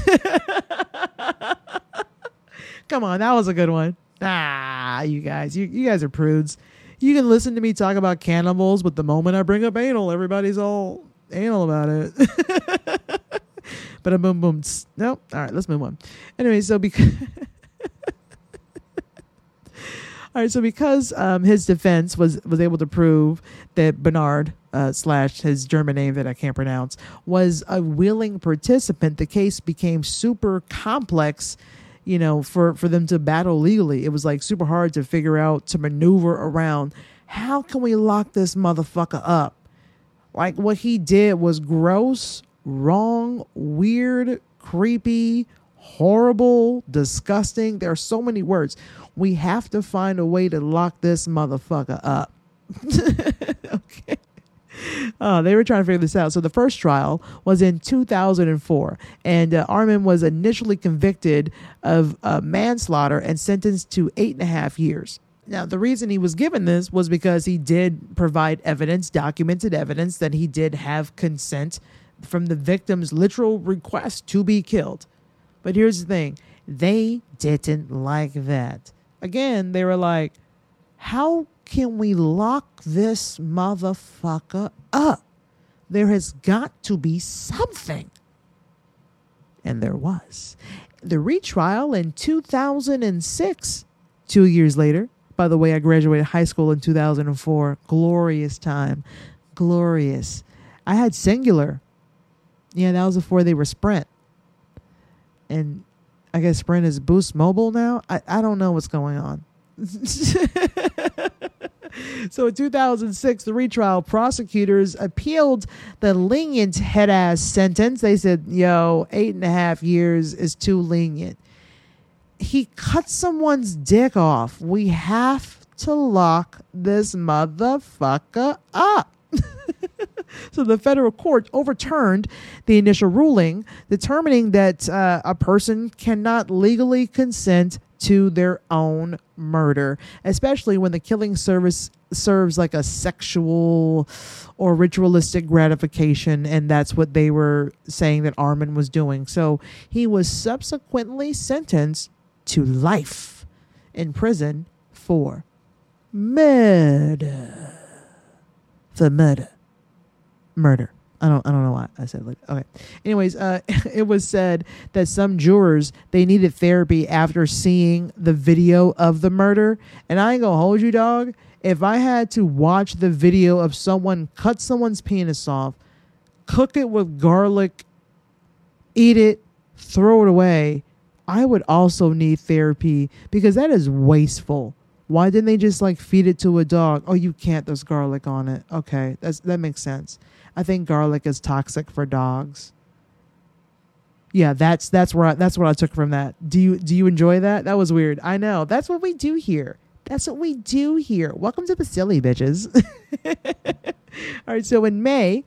Come on, that was a good one. You guys, you guys are prudes. You can listen to me talk about cannibals, but the moment I bring up anal, everybody's all anal about it. But a boom boom. Nope. All right, let's move on. Anyway, so because his defense was able to prove that Bernard / his German name that I can't pronounce was a willing participant, the case became super complex. For them to battle legally. It was like super hard to figure out, to maneuver around. How can we lock this motherfucker up? Like what he did was gross, wrong, weird, creepy, horrible, disgusting. There are so many words. We have to find a way to lock this motherfucker up. Okay. They were trying to figure this out. So the first trial was in 2004, and Armin was initially convicted of manslaughter and sentenced to 8.5 years. Now, the reason he was given this was because he did provide evidence, documented evidence, that he did have consent from the victim's literal request to be killed. But here's the thing. They didn't like that. Again, they were like, how can we lock this motherfucker up? There has got to be something. And there was. The retrial in 2006, 2 years later. By the way, I graduated high school in 2004. Glorious time. Glorious. I had Singular. Yeah, that was before they were Sprint. And I guess Sprint is Boost Mobile now. I don't know what's going on. So in 2006, the retrial, prosecutors appealed the lenient head-ass sentence. They said, 8.5 years is too lenient. He cut someone's dick off. We have to lock this motherfucker up. So the federal court overturned the initial ruling, determining that a person cannot legally consent to their own murder, especially when the killing serves like a sexual or ritualistic gratification, and that's what they were saying that Armin was doing. So he was subsequently sentenced to life in prison for murder. Murder. I don't know why I said like, okay. Anyways, it was said that some jurors, they needed therapy after seeing the video of the murder. And I ain't gonna hold you, dog. If I had to watch the video of someone cut someone's penis off, cook it with garlic, eat it, throw it away, I would also need therapy, because that is wasteful. Why didn't they just like feed it to a dog? Oh, you can't. There's garlic on it. Okay, that makes sense. I think garlic is toxic for dogs. Yeah, that's what I took from that. Do you enjoy that? That was weird. I know. That's what we do here. That's what we do here. Welcome to the silly bitches. All right, so in May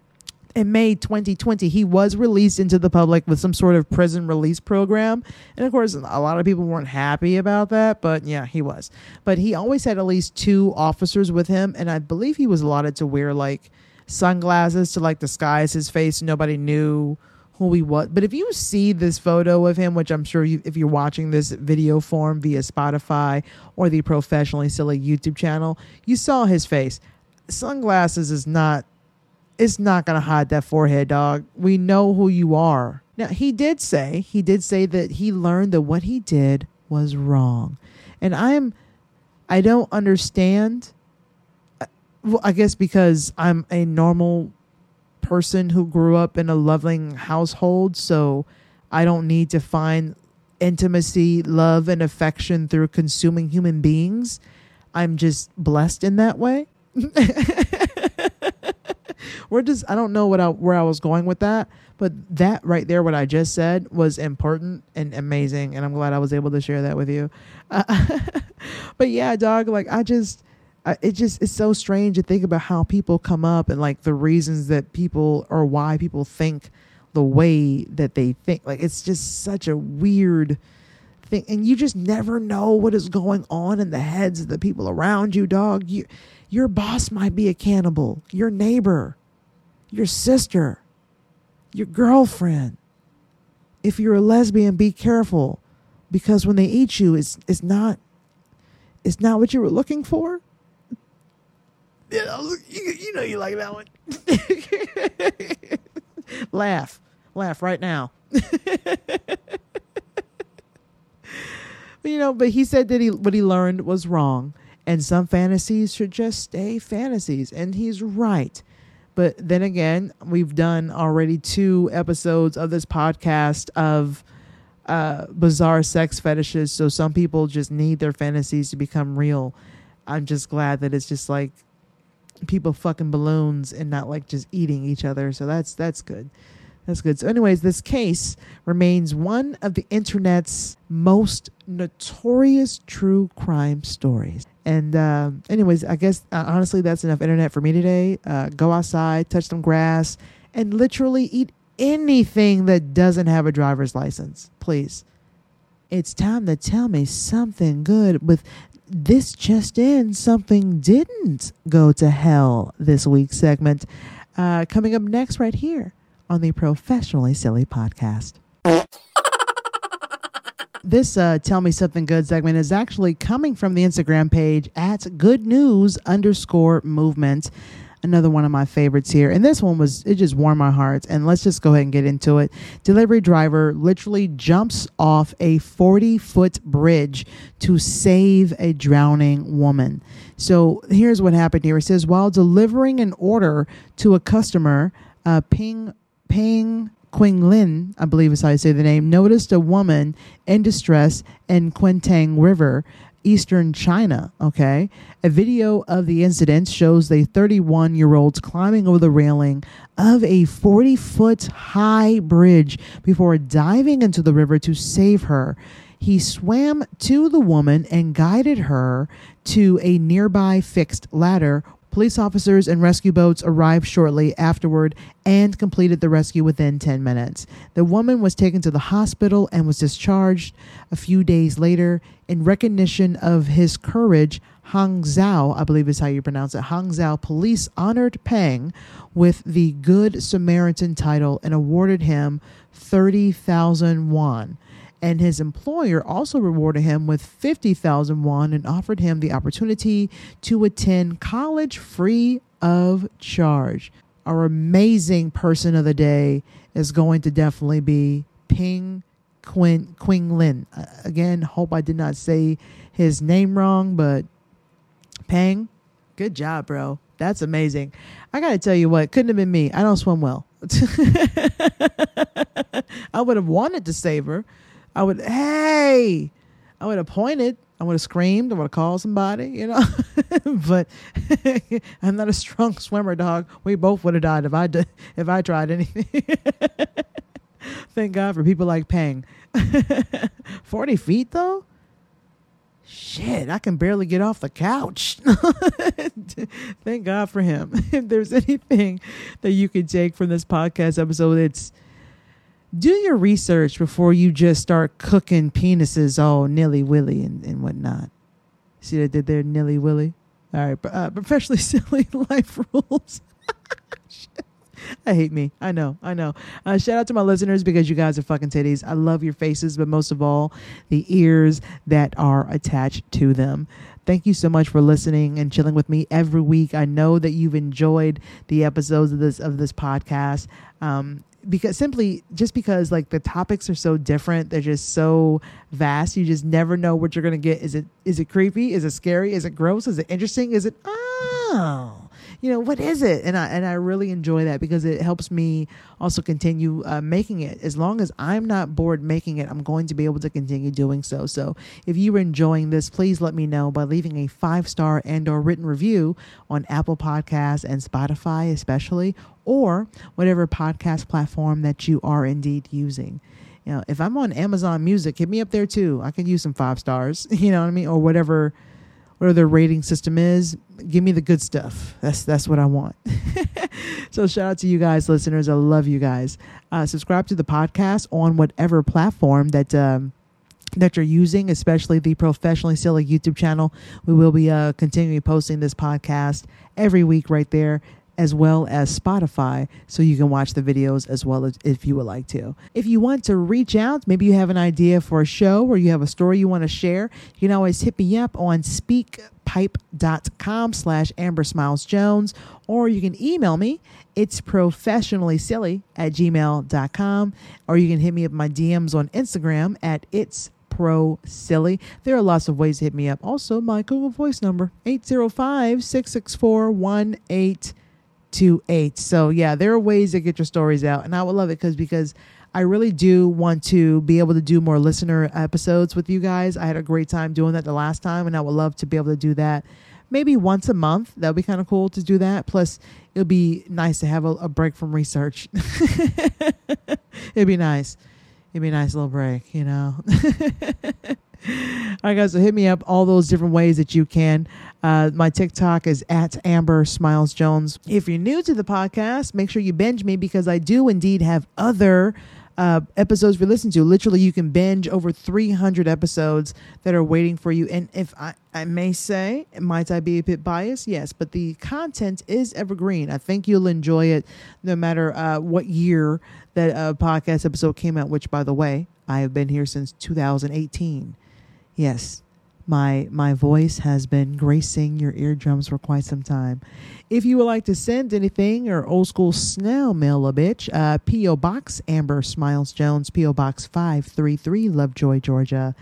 2020, he was released into the public with some sort of prison release program. And of course, a lot of people weren't happy about that, but yeah, he was. But he always had at least 2 officers with him, and I believe he was allotted to wear like sunglasses to like disguise his face. Nobody knew who he was. But if you see this photo of him, which I'm sure if you're watching this video form via Spotify or the Professionally Silly YouTube channel, you saw his face. Sunglasses is not, it's not going to hide that forehead, dog. We know who you are. Now, he did say that he learned that what he did was wrong. And I don't understand. Well, I guess because I'm a normal person who grew up in a loving household, so I don't need to find intimacy, love, and affection through consuming human beings. I'm just blessed in that way. I don't know where I was going with that, but that right there, what I just said, was important and amazing, and I'm glad I was able to share that with you. But yeah, dog, like it's so strange to think about how people come up and like the reasons that people or why people think the way that they think. Like, it's just such a weird thing, and you just never know what is going on in the heads of the people around you, dog. Your boss might be a cannibal, your neighbor, your sister, your girlfriend. If you're a lesbian, be careful, because when they eat you, it's not what you were looking for. You know you like that one. Laugh right now. But he said that what he learned was wrong, and some fantasies should just stay fantasies, and he's right. But then again, we've done already 2 episodes of this podcast of bizarre sex fetishes, so some people just need their fantasies to become real. I'm just glad that it's just like people fucking balloons and not like just eating each other. So that's good. That's good. So anyways, this case remains one of the internet's most notorious true crime stories. And anyways, I guess honestly, that's enough internet for me today. Go outside, touch some grass, and literally eat anything that doesn't have a driver's license, please. It's time to tell me something good with this just in, something didn't go to hell this week's segment. Coming up next right here on the Professionally Silly podcast. This Tell Me Something Good segment is actually coming from the Instagram page at goodnews_movement. Another one of my favorites here. And this one it just warmed my heart. And let's just go ahead and get into it. Delivery driver literally jumps off a 40-foot bridge to save a drowning woman. So here's what happened here. It says, while delivering an order to a customer, Ping Qinglin, I believe is how you say the name, noticed a woman in distress in Quintang River, eastern China. Okay. A video of the incident shows the 31-year-old climbing over the railing of a 40-foot high bridge before diving into the river to save her. He swam to the woman and guided her to a nearby fixed ladder. Police officers and rescue boats arrived shortly afterward and completed the rescue within 10 minutes. The woman was taken to the hospital and was discharged a few days later. In recognition of his courage, Hangzhou, I believe is how you pronounce it, Hangzhou police honored Peng with the Good Samaritan title and awarded him 30,000 won. And his employer also rewarded him with 50,000 won and offered him the opportunity to attend college free of charge. Our amazing person of the day is going to definitely be Ping Qinglin. Again, hope I did not say his name wrong, but Peng, good job, bro. That's amazing. I got to tell you what, couldn't have been me. I don't swim well. I would have wanted to save her. I would have pointed. I would have screamed. I would have called somebody, but I'm not a strong swimmer, dog. We both would have died if I tried anything. Thank God for people like Peng. 40 feet though? Shit, I can barely get off the couch. Thank God for him. If there's anything that you can take from this podcast episode, it's do your research before you just start cooking penises all nilly-willy and whatnot. See what I did there, nilly-willy? All right, professionally silly life rules. I hate me. I know. Shout out to my listeners because you guys are fucking titties. I love your faces, but most of all, the ears that are attached to them. Thank you so much for listening and chilling with me every week. I know that you've enjoyed the episodes of this podcast. Because like the topics are so different, they're just so vast. You just never know what you're gonna get. Is it creepy? Is it scary? Is it gross? Is it interesting? Is it what is it? And I really enjoy that because it helps me also continue making it. As long as I'm not bored making it, I'm going to be able to continue doing so. So if you are enjoying this, please let me know by leaving a 5-star and/or written review on Apple Podcasts and Spotify, especially, or whatever podcast platform that you are indeed using. You know, if I'm on Amazon Music, hit me up there too. I could use some 5 stars, you know what I mean? Or whatever their rating system is. Give me the good stuff. That's what I want. So shout out to you guys, listeners. I love you guys. Subscribe to the podcast on whatever platform that you're using, especially the Professionally Silly YouTube channel. We will be continuing posting this podcast every week right there, as well as Spotify, so you can watch the videos as well as if you would like to. If you want to reach out, maybe you have an idea for a show or you have a story you want to share, you can always hit me up on speakpipe.com/AmberSmilesJones, or you can email me. It's professionallysilly@gmail.com, or you can hit me up my DMs on Instagram at itsprosilly. There are lots of ways to hit me up. Also, my Google Voice number, 805-664-1828. So yeah, there are ways to get your stories out, and I would love it because I really do want to be able to do more listener episodes with you guys. I had a great time doing that the last time, and I would love to be able to do that maybe once a month. That would be kind of cool to do that. Plus, it would be nice to have a break from research. It'd be nice. It'd be a nice little break, you know. All right, guys, so hit me up all those different ways that you can. My TikTok is at Amber Smiles Jones. If you're new to the podcast, make sure you binge me because I do indeed have other episodes for listen to. Literally, you can binge over 300 episodes that are waiting for you. And if I may say, might I be a bit biased? Yes, but the content is evergreen. I think you'll enjoy it no matter what year that podcast episode came out, which, by the way, I have been here since 2018. Yes, my voice has been gracing your eardrums for quite some time. If you would like to send anything or old school snail mail a bitch, P.O. Box, Amber Smiles Jones, P.O. Box 533, Lovejoy, Georgia,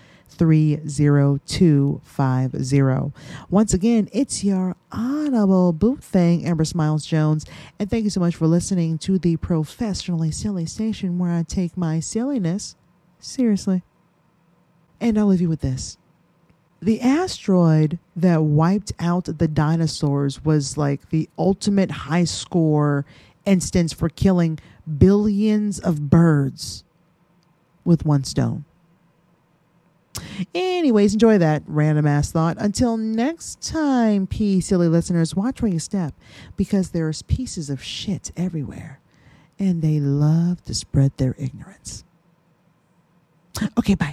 30250. Once again, it's your audible boo thing, Amber Smiles Jones. And thank you so much for listening to the Professionally Silly Station, where I take my silliness seriously. And I'll leave you with this. The asteroid that wiped out the dinosaurs was like the ultimate high score instance for killing billions of birds with one stone. Anyways, enjoy that random ass thought. Until next time, silly listeners, watch where you step, because there's pieces of shit everywhere and they love to spread their ignorance. Okay, bye.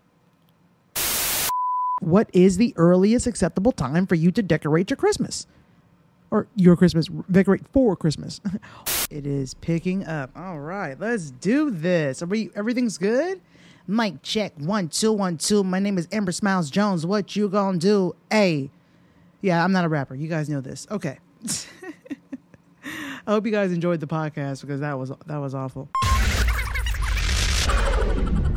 What is the earliest acceptable time for you to decorate your Christmas? Or your Christmas, decorate for Christmas. It is picking up. All right, let's do this. Everything's good? Mic check, 1 2 1 2. My name is Amber Smiles Jones. What you gonna do? Hey. Yeah, I'm not a rapper. You guys know this. Okay. I hope you guys enjoyed the podcast because that was awful.